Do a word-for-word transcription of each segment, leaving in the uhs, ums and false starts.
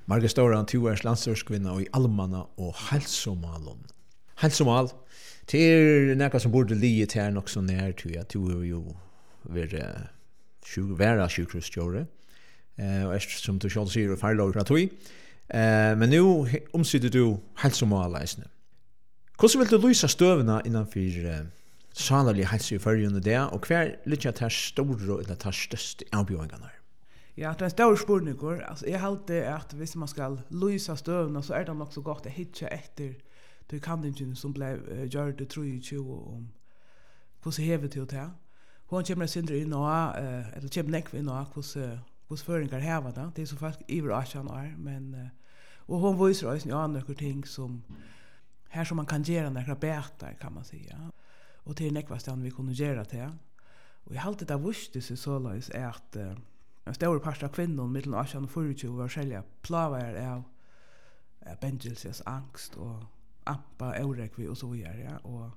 Marga Storan, to års landslagskvinna i allmanna og hälsomalon. Hälsomal, det er nekka som borde lige til nok så nær til at du er jo være være sjukhusstjåre, og er som du selv sier, farlov fra tog. Men nå omsider du hälsomalleisene. Hvordan vil du lyse støvene innanfor salerlig helse i førjende det, og hver litt at det er store eller det er største avbjøringene? Ja, det er en stor spørninger. Altså, jeg halte at hvis man skal lyse støvene, så er det nok så godt å hitte etter de kandingen som ble uh, gjort det treogtjue om hvordan hevet til det. Hun kommer sindre inn og, uh, eller kommer nekve inn og hvordan, hvordan føringer hever det. Det er så faktisk iver aksjan er, men uh, og hun viser også noen ting som her som man kan gjøre nekre beter, kan man si. Ja. Og til nekva stand vi kunne gjøre til. Og jeg halte det vurste seg så løs er at uh, en stor part av kvinnen mellom aksjan og føretjue var selja plaver av uh, bengelses angst og appa eurekvi og så videre, ja, og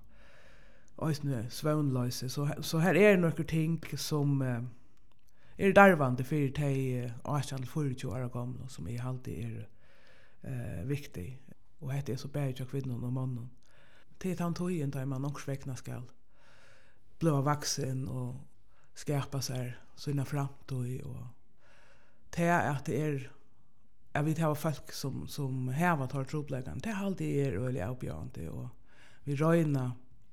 også svøvnløse. Så, så her er noen ting som uh, er darvande for de uh, aksjan og føretjue år gamle, som jeg alltid er uh, viktig. Og hette er så bæg av kvinnen og mannen. Til han tog inn da man nok svekna skal bli vaksen og skapa seg sina framtøy. Og til at det er jeg vet ha folk som, som heva tar tropleggen. Det er alltid er øyelig avbjørende. Og vi røyner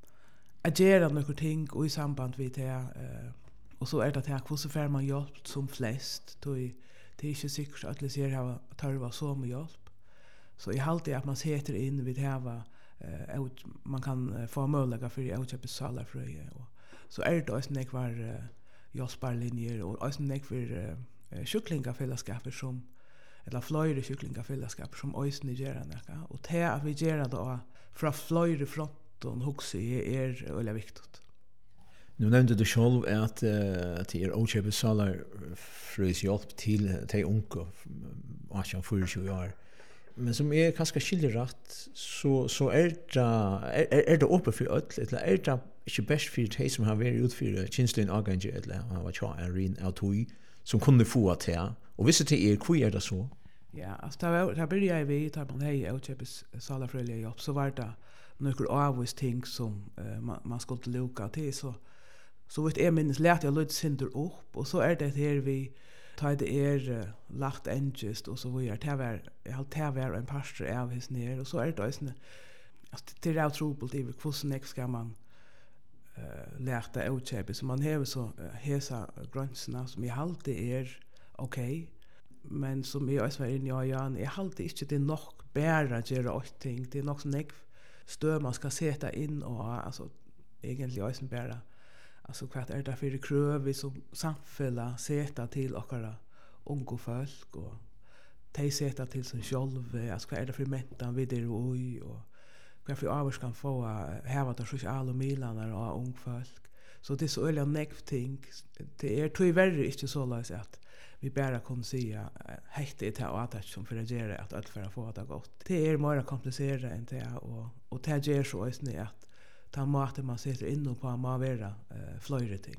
å gjøre noen ting og i samband med det. Uh, og så er det til hvordan får man hjelp som flest. Det er ikke sikkert at alle sier at det tar så mye hjelp. Så jeg halte at man setter inn vid heva uh, man kan uh, få mulighet for å kjøpe salarfrøye. Så er det også nek var uh, hjelpsbarlinjer og også nek for uh, kyklingafellesskaper som eller flere kyklingafellesskaper som også gjør det. Og til at vi gjør det da fra flere fronten hokse er veldig viktig. Nu nevnte du selv at uh, det er å kjøpe salarfrøys hjelp til de unge atten tjuefire år. Men som er kanskje skilderett, så, så er det, er, er det oppe for ødel, eller er det ikke best for de som har vært utfyrt kjenslen avganger, eller har vært kjær en rin av tog, som kunne få til. Og hvis det er, hvor er det så? Ja, altså, da, da begynte jeg ved, da man hei og kjøpes salarfrøylige jobb, så var det noen avvis ting som uh, man, man skulle lukke til, så, så vidt jeg minnes, lærte jeg litt synder opp, og så er det her vi ta det er uh, lagt engest og så vidare. Det var jag har det var en pastor av his ner och så är det också alltså det är otroligt i hur näck ska man uh, lärta utköpa så man har så uh, hesa gränserna som i halt är okej men som jag också var inne i ja jag halt inte det nog bättre att göra åt ting det är nog så näck stör man ska sätta in och alltså egentligen också bättre. Alltså kvart är det för det kröv vi som samfälla sätta till och unga folk och de sätta till sig själva alltså vad är det för mentan vid det och och vad för avs kan få här vad det sociala milanar och unga folk så det är så öliga negativt det är tror jag inte så lätt att vi bara kan säga helt det här att som för att göra att allt för att få det gott det är mer komplicerat än det och och det ger så är att ta mat man sätter in på man vara uh, flöjre ting.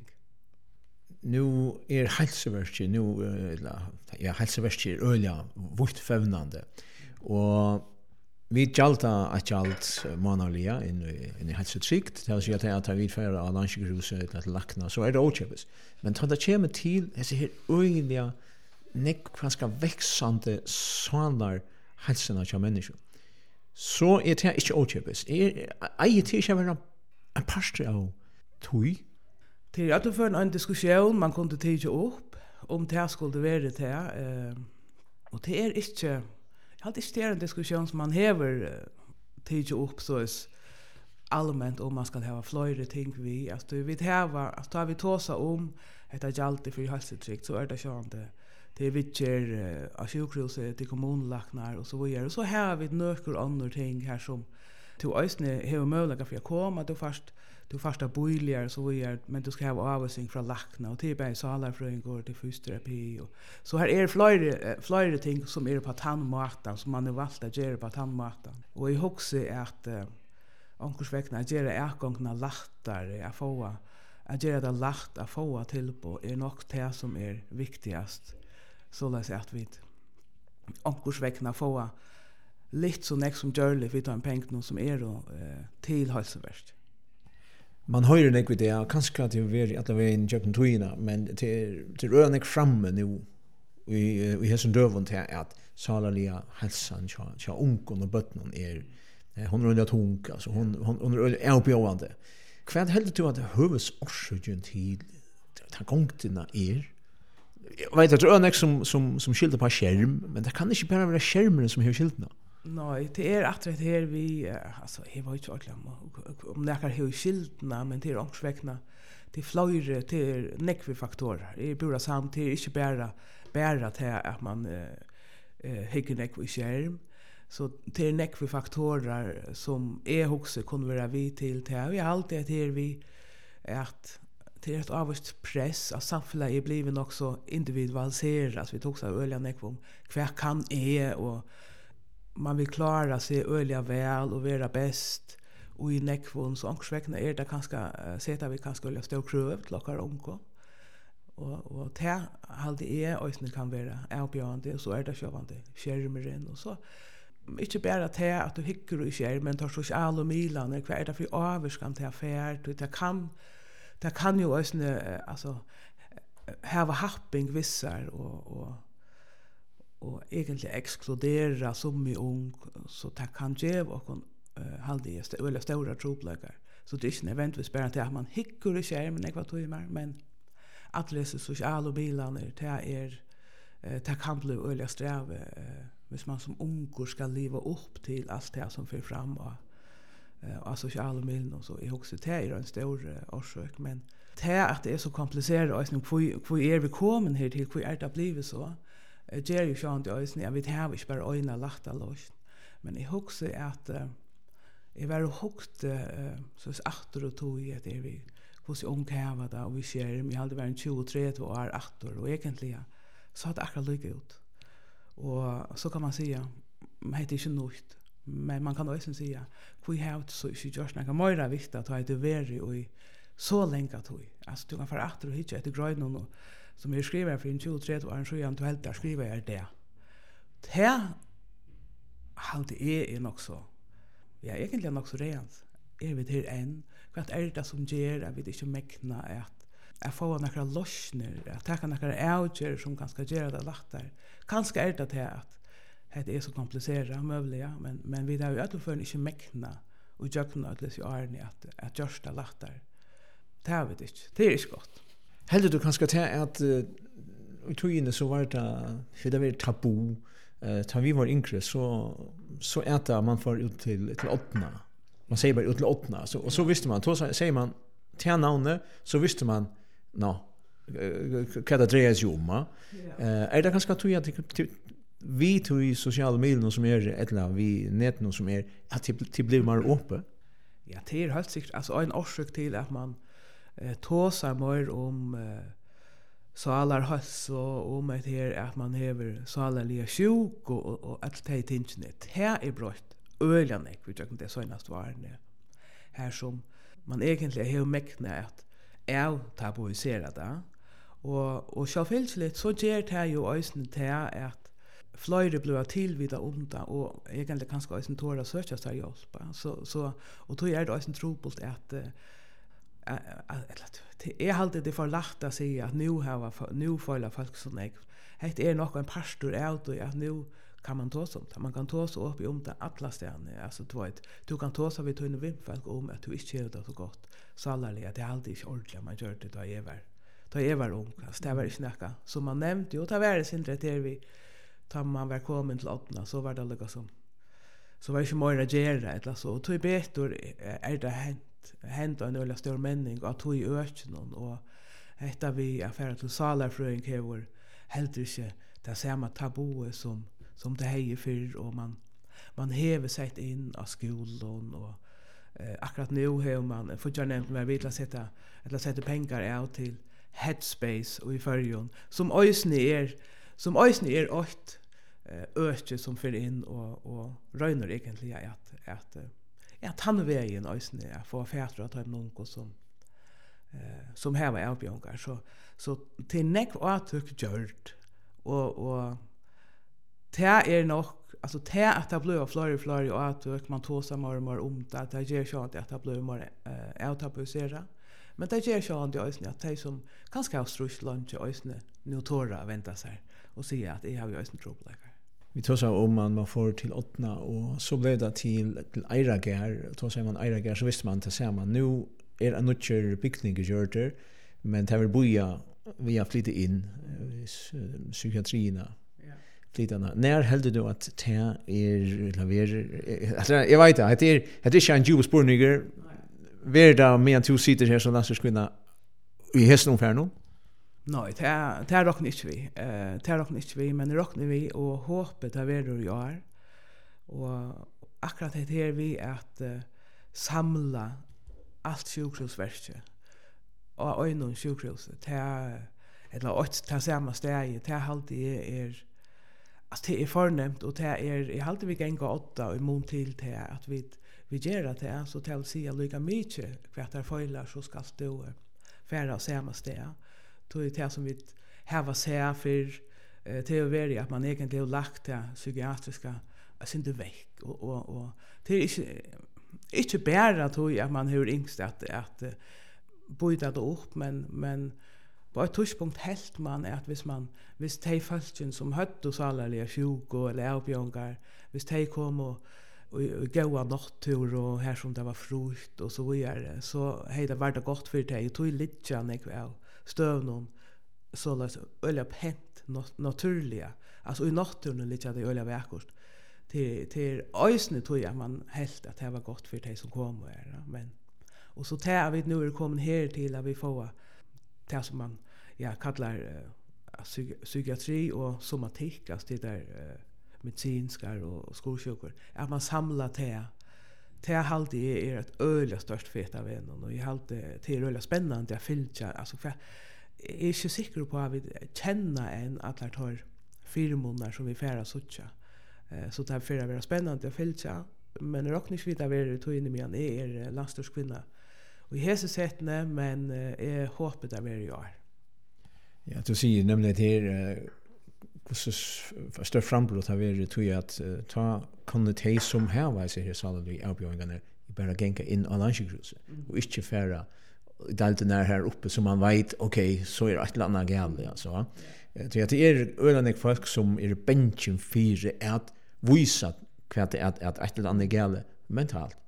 Nu är hälsoverket nu uh, ja hälsoverket är öliga vart fevnande. Och vi jalta att jalt månaliga in in hälsotrikt det vill säga att vi för att lunchgruset att lackna så är det ochebes. Men tar det kommer till är så här öliga neck ganska växande sådana hälsona av människor. Så är det inte ochebes. Är är det inte bara en pastor av tog? Det är att för en diskussion man kunde ta upp om det skulle vara det här. Och det är inte jag hade inte en diskussion som man häver ta upp så är allmänt om man ska ha flera ting vi alltså vi har att ta vi tåsa om det är alltid för hälsotrikt så är det så det det vitcher av sjukhuset till kommunlaknar och så vidare. Så här har vi några andra ting här som till ösne har möjlighet för att komma du först du första boilier så vidare men du ska ha avsing från lackna och till bä salarfröing går till fysioterapi och så här är flera flera ting som är på tandmatan som man är valt att göra på tandmatan. Och i huxar att uh, onkursväckna göra ergångna lachtare att få att göra det lacht att få till på är nog det som är viktigast. Så läs att vi onkursvekna få litt så nek som gjørlig vi tar en penk som er og, eh, til helseverst. Man hører nek vid det, kanskje at det er at det er en jøkken tøyina, men til røren nek framme nu i i hesson døvon til at salalia helsan tja tja unkon og bøtnon er hon er under tung, altså hon hon hon er oppjåande. Kvad heldur du at høves orsøkjen til ta gongtina er? Jeg vet at det er nek som, som, som skilter på skjerm, men det kan ikke bare være skjermene som har skiltene. Nei, det er at det her vi, altså, jeg var ikke ordentlig om, om det er har skiltene, men det er ångsvekna, det er flere, det er nekve faktorer. Det er bare samt, det er ikke bare, bare til at man uh, hikker nekve i skjerm, så det er nekve faktorer som jeg også kunne være vi til til. Vi har alltid at her vi at det er et avvist press at samfunnet er blivet nok så individualiserat. Altså, vi tog seg øyelig nekve om hva kan jeg, og man vil klara seg øyelig vel og være best, og i nekve så ångsvekna er det kanskje, seta vi kanskje øyelig stå krøv til okkar unko. Og, og det halde jeg også kan være avbjørende, og så er det sjåvande skjermeren, og så ikke bare til at du hikker i skjerm, men tar sosiale milene, hva er det for avvarskan til affært, det kan det kan jo også altså have happing vissar og og og egentlig ekskludera som i ung, så det kan gjøre og uh, halde eller stora troplegar. Så det er ikke nødvendigvis bare til at man hikker i skjermen, jeg var tog mer, men at lese sosiale bilene, det er uh, det kan bli øyelig streve uh, hvis man som unger skal leve opp til alt det som fører fram og uh, av sosiale medier, så jeg husker det er en stor uh, årsøk, men det at det er så komplisert, og hvor er vi kommet her til, hvor er det blivet så, uh, gjør jo sånn til øyne, jeg vet her ikke bare øyne lagt av løs, men jeg husker at uh, jeg var hukt uh, så atter og tog i at det er vi, hvordan omkæva det, og vi ser, jeg hadde vært tjue tretti år atter, og egentlig ja, så hadde det akkurat lykke ut. Og så kan man säga, men det är inte nytt. Men man kan också säga, vi har så inte gjort något mer viktigt att ha det värre och så länge att vi. Alltså du kan få efter och hitta ett gröjd någon som jag skriver för en tjue tretti år, så jag inte helt där skriver jag det. Det här alltid är nog så. Ja, egentligen nog så rent. Är vi till en, vad är det som ger att vi inte mäkna att jag får några lossner, att ta några avgör som kan ska göra det lättare. Kanske är det att det är så komplicerat möjligt, men men vi har ju att för inte mäkna och jökna att det är ju att att göra det lättare. Det har vi inte. Det är inte gott. Heldur du kanskje til at uh, i togene så var det, for det var tabu, uh, da vi var yngre, så, så er det man får ut til, til åttende. Man sier bare ut til åttende. Så, og så visste man, så sier man til navnet, så visste man, nå, hva det dreier seg om. Uh, er det kanskje tog at vi tog i sosiale medier som er, eller vi nettene som er, at det, det blir mer åpent? Ja, det er helt sikkert. Altså, en årsøk til at man eh, tåsar mer om eh, salar hals og om et her at man hever salarliga sjuk og, og, og alt det tingene. Det er brøtt øyene, vi tøkker det søgnast varene. Her som man egentlig hever mekne at jeg tabuiserer det. Og, og selvfølgelig så gjør det jo øysene til at flere blir tilvidet undan og egentlig kanskje også tårer søkjast her hjelp. Så, så, og då er det også trobult at uh, jeg halte det for lagt å si at nu, har, nu føler folk sånn jeg. Det er nok en pastor av det at nu kan man tåse om det. Man kan tåse opp i om det alle stedene. Altså, du, vet, du kan tåse vid tøyne vimfolk om at du ikke gjør det så godt. Salerlig, at det er aldri ikke ordentlig man gjør det da jeg var, da jeg var ung. Altså, det var ikke noe som man nevnte. Jo, det var det sin rett der vi tar man var kommet til åttende, så var det lukket som så var det ikke mer å gjøre, eller så. Og tog betur er det hent, hent en øyla stor menning, og tog i økjen, og etter vi affærer til salarfrøying hever heller ikke det samme tabuet som, som det heier før, og man, man hever seg inn av skolen, og eh, akkurat nu hever man, for jeg nevnte meg, vi vil sette, eller sette penger av til Headspace og i førjon, som øysene er som øysene er åt øke som fyrir inn og, og røyner egentlig at, at ja, tannvegen øysene er få fætre at ha noen som eh, som hever avbjørnger. Så, så til nekv avtryk gjørt og, og det är nog alltså det att det blir fler fler och att man tåsar mer och mer om det att det ger chans att det blir mer eh autobusera. Men det ger chans det är att det som ganska australisk lunch är ju nu torra vänta sig och se att jag har ju en problem. Vi tog så om man man får till åttna och så blev det till till Eirager, då säger man Eirager så visste man till ser man nu är en nutcher byggning gjort men det vill boja vi har flyttat in psykiatrina. Flyttarna. När hällde du att te är laver jag vet att det är det är en Jewish borniger verda med två sitter här så nästa skvinna i hästen ungefär nu. Nej, det är det är dock inte vi. Eh det är dock inte vi men rocknar vi och hoppas att det är år. Och akkurat det här vi att uh, samla allt sjukhusverke och en sjukhus det är eller att ta samma steg det är alltid är alltså det är förnämt och det är i alltid vi gänga åtta i mån till det att vi vi gör det så till sig lika mycket för att det failar så ska stå färra samma steg. Då är det som vi har se för eh, teori att man egentligen har lagt det psykiatriska synte väck och och och det är inte inte bara då att man hör yngst att att uh, bojda det upp men men på ett touchpunkt helt man är att hvis man hvis de falschen som hade så alla sjuka eller avbjörngar hvis de kom och och gåa natttur och här som det var frukt och så vidare så hade det varit gott för dig tog lite ner av stövnon så läs ölla pent naturliga alltså i naturen lite det ölla verkost till till ösne tror jag man helt att det var gott för dig som kom här men och så tar vi nu är kommit här till att vi får det som man ja kallar uh, psy- psykiatri och somatik alltså det där uh, medicinskar och skolsjukor att man samlar det det är alltid är ett öliga störst fet av en och jag har det till öliga spännande att fylja alltså för jag är inte säker på att vi känner en att det har fyra månader som vi färra sucha uh, så det är för att vara spännande att fylja men rocknis vid att vara tog in i mig är landstorskvinna och i hese sättne men jag uh, hoppas att vara i år. Ja, du säger nämligen att det är så större frambrott har varit tror jag att uh, ta kan det som här var sig här salen avbjörningarna bara gänga in på landsjukhuset mm. och inte färra dalten är här uppe så man vet okej okay, så är det ett annat gäll alltså. Jag tror att det är ölandiga folk som är benchen för att visa kvart att att ett annat gäll mentalt.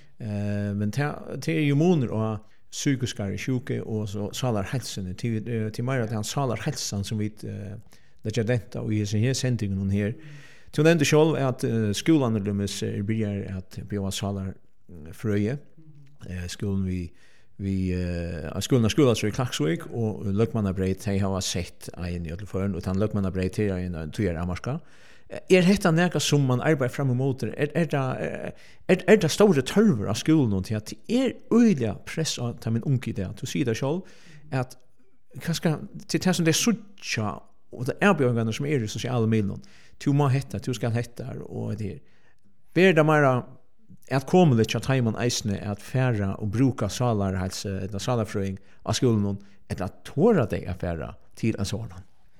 Eh uh, men det är ju moner och psykiska sjuka och så salar hälsan till till mer att han salar hälsan som vi uh, lägger detta och i sin här sändningen hon här. Till den det själv att uh, skolan de är börjar att bli salar fröje. Eh skolan vi vi uh, skolan skolan så i Klaxvik och Lökmannabreit de har sett en i alla fall och han Lökmannabreit här i en två amarska. Er hetta neka som man arbetar fram emot er er det er er det store tørver av skolen og til at er øyla press av ta min unge der to see det sjølv at kanskje til det som det sucha og det erbjørnene som er i sosiale medier to må hetta to skal hetta og det ber det mer at komme litt til man eisne at færre og bruka salar helse eller salarfrøing av skolen et at tåra deg affæra til en sådan.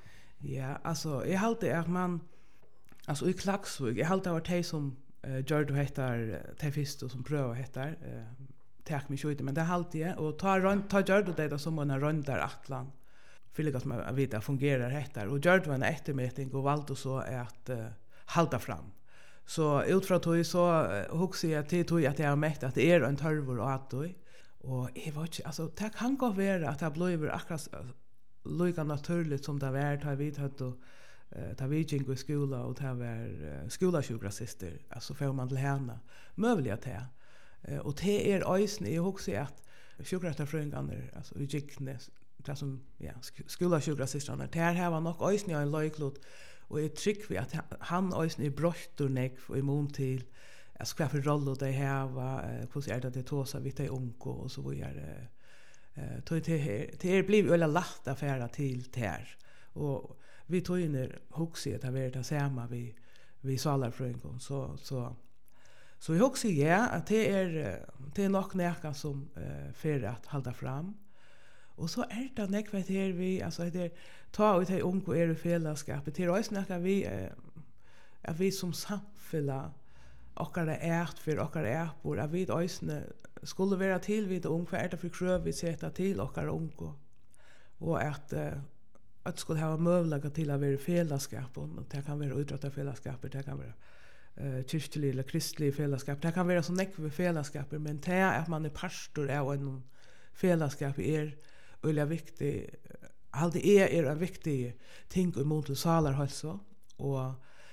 Ja, altså jeg halte at man alltså i Klaxvik jag halt det var som uh, gör du heter te först som pröva heter uh, tack mig skjuta men det halt det och ta runt ta gör du det som man runt där Atlant fylla som jag vet fungerar heter och gör du en eftermätning och valt och så är att uh, halta fram så utifrån tog så uh, huxar jag till tog att jag har mätt att det är en törvor och att då och jag vet inte alltså det kan gå vara att det blir akkurat lika naturligt som det var har vi hört och Uh, ta vi gick i skola och ta var uh, skolasjukrassister alltså får man till henne möjliga te uh, och det är ösn i också att sjukrastarfröingarna alltså vi gick det som ja skolasjukrassisterna det här var nog ösn i en löjklot och jag tycker vi att han ösn i bröstor nek i mån till jag ska för roll och det här var hur är det det tåsa vi till onko och så vidare uh, det det det blir väl lätt affärer till där och vi tog in er huxet att vara det samma vi vi salarfröingen så så så vi huxar ja att det är det är nog näka som uh, för att hålla fram och så är det näka här vi alltså det ta ut det onko är det fällskap det är också näka vi uh, att vi som samfälla okkara ert för okkara erpor, att vi ösne skulle vara till vid ung för det för kröv vi sätta till okkara ungo. Och att uh, att skulle ha möjlighet till att vara fällskap och det kan vara utrata fällskap, det kan vara eh kyrklig eller kristlig fällskap. Det kan vara så näkva fällskap, men det är att man är pastor av en fällskap är öliga viktigt. Allt är är en viktig ting i mot salar alltså och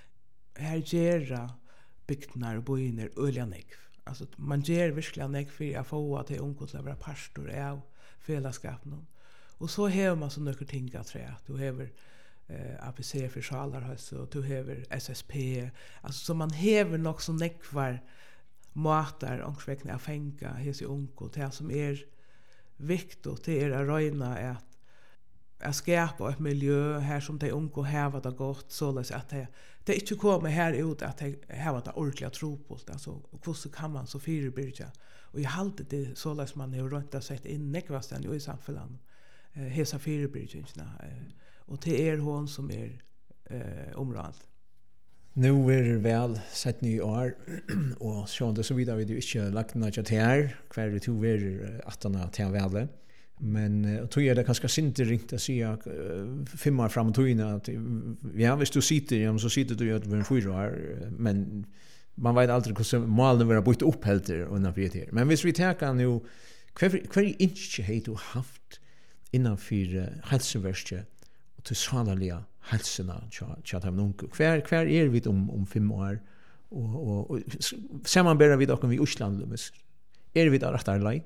här gera bygdnar och boiner öliga näkv. Alltså man ger verkligen näkv för att få att det ungkot att vara pastor av fällskapen. Och så har man så några ting att säga. Du har eh, A P C för salar alltså, du har S S P. Alltså så man har nog så nekvar matar och sväckna att fänga hos i unko. Det som är viktigt det är att röjna att att skapa ett miljö här som de unko har det gott så att det det inte kommer här ut att det har det ordentliga tro på det. Alltså hur kan man så förebygga och i haltet det så att man har runt att sätta in nekvasten i samhället. Eh hesa förebyggarna eh, och det är hon som är eh området. Nu är det väl sett ny år och så det så vidare vi det inte lagt något här kvar det två är åttonde till väl. Men jag tror jag det kanske inte ringt att säga fem år fram till innan att ja visst du sitter ja så sitter du ju att vara fyra år men man vet aldrig hur målen vara bytt upp helt under det. Men hvis vi tar nu kvar kvar inte har du haft innanför hälsoverket och till sannoliga hälsorna tja dem unga. Kvar kvar är vi om om fem år och och, och ser man bara vid och vi Island är vi där rätt lei.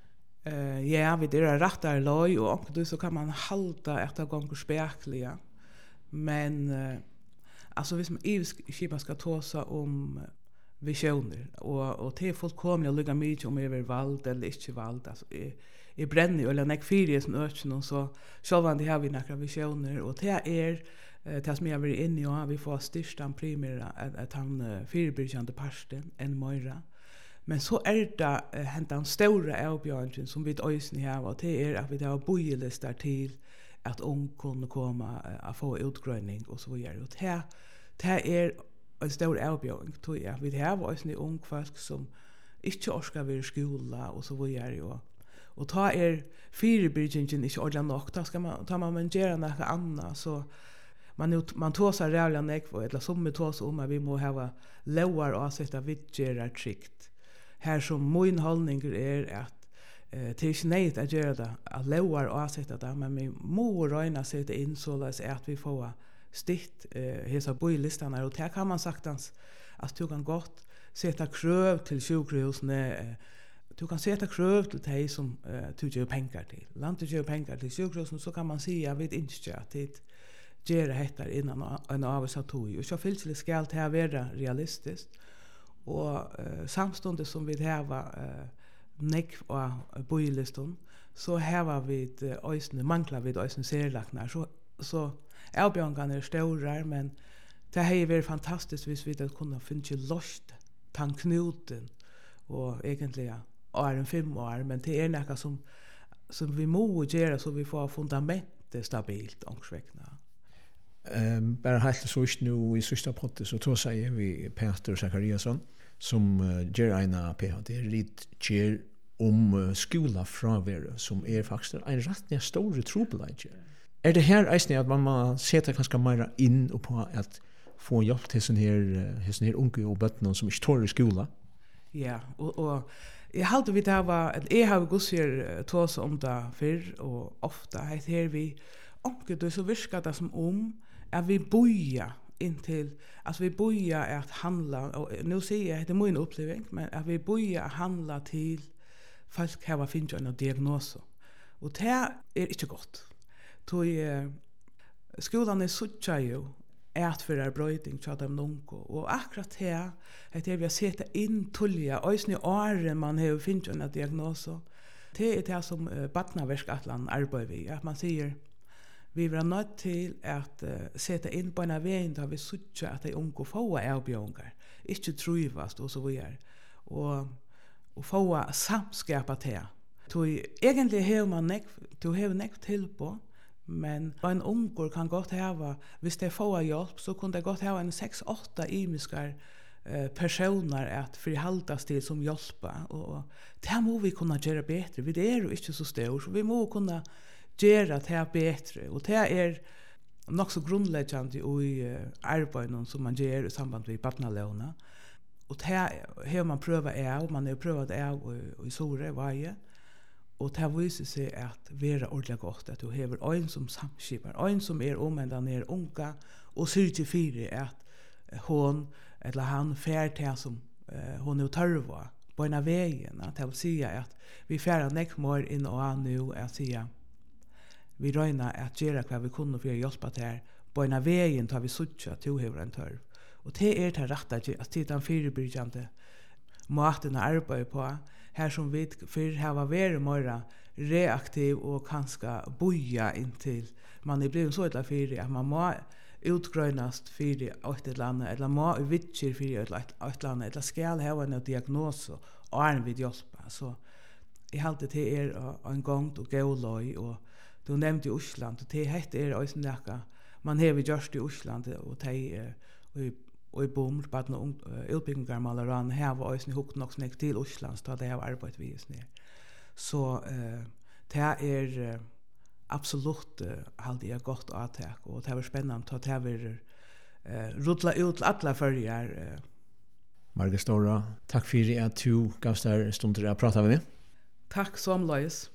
Eh ja, vi där rätt lei och då så kan man halta efter gånger spärkliga. Men uh, alltså hvis man i skipa ska tåsa om visioner och och det är fullkomligt att lägga mycket om över vald eller inte vald alltså i bränner eller näck fyra som öken och så själva det har vi några visioner och det är det som jag vill in i och vi får största primära att, att han förebyggande parten en mera men så är det hänt en stora avbjörningen som vi ösn här och det är att vi har bojelistar till att ung kunna komma att få utgröning och så vidare och det det är en stor avbjörning tror jag vi har ösn ung folk som inte orkar vara i skola och så vidare och och ta er förebyggingen inte ordentligt nog då ska man ta man men göra något annat så man man tåsar rävla näck eller som med tås om att vi må ha lower och sätta vidgerar trikt här som min hållning är att eh det är inte att göra det att lower och sätta det men vi må räna sätta in så att vi får stitt eh hesa boilistarna och där kan man saktans att du kan gott sätta kröv till sjukhusne du kan sätta kröv till dig som uh, du ger pengar till. Landet ger pengar till sjukhusen så kan man säga vid inte att det ger hettar innan en avsattoj. Och så finns det skall det vara realistiskt. Och uh, samstundes som vi har uh, neck och boiliston så har vi uh, ösne manglar vi ösne serlaknar så så Elbjörngan är stora men det har varit fantastiskt hvis vi det kunna finna lost tanknuten och egentligen är en fem år men det är något som som vi måste göra så vi får fundamentet stabilt och sväckna. Ehm bara helt så ist nu i sista potte så tror säger vi Peter Zachariasson som uh, ger en P H D rit ger om uh, skola frånvaro som är faktiskt en rätt stor trubbelage. Är det här är att man man sätter ganska mer in och på att få hjälp till sån här sån här unga och barn som inte tar i skola? Ja, och och jag hade vi där var att jag har gossier tås om det för och ofta heter vi onkel då så viskar det som om att vi boja intill alltså vi boja att handla och nu ser jag det är min upplevelse men att vi boja att handla till folk har finns en diagnos och det är inte gott. Då är skolan är så tjej att för er bröjting så dem nonko och akkurat här att jag vill sätta in tulja ösne åren man har finns en diagnos det är det som uh, Batnaverskatlan arbetar vi att man säger vi vill nöjt till att uh, sätta in på en väg där vi sucha att de unga får avbjörningar inte trivas och så vidare och och få samskapa det. Då egentligen har man nek, du har nek till på Men en ungur kan godt hava, hvis det får hjelp, så kunne det godt hava en sex åtta imiskar eh, personer at frihaltas til som hjelpa. Og det må vi kunne gjøre bedre. Vi er jo ikke så stor, så vi må kunne gjøre det bedre. Og det er nok så grunnleggende i uh, arbeidet som man gjør i samband med barnalåna. Og det har man prøvet av, man har prøvet av i, i Sore, Vaje. Og det viser seg at være ordentlig godt, at du har en som samskipper, en som er omvendt er unga, og sørger for at hon eller han fær til som uh, hon er tørva på en av veien. At det vil si at vi færer nek mer inn og an nå, at sier vi røyner at gjøre hva vi kunne for å hjelpe til på en av veien tar vi suttje at du har en tørv. Og det er til rett at det er den firebyggende måten å arbeide på, her som vi for har vært mer reaktiv og kanskje boja inntil man er blevet så et fyrir at man må utgrønast fyrir et eller annet, eller må utvittjer fyrir et eller annet, eller skal ha en diagnose og er en vid hjelpa. Så jeg halte til er en gang og gåløy, og du nevnte i Osland, og det hette er også nekka man har gjort i Osland, og det er og i bom, bare noen utbyggingar malaran, her var også hukk nok snakk til Osland, så det har arbeidet vi oss ned. Så uh, det er uh, absolutt uh, halde jeg godt avtak, og det var spennende, og det var uh, rutla ut til alle følger. Uh. Marga Stora, takk for at du gavst der stund til å prate med meg. Takk som løys.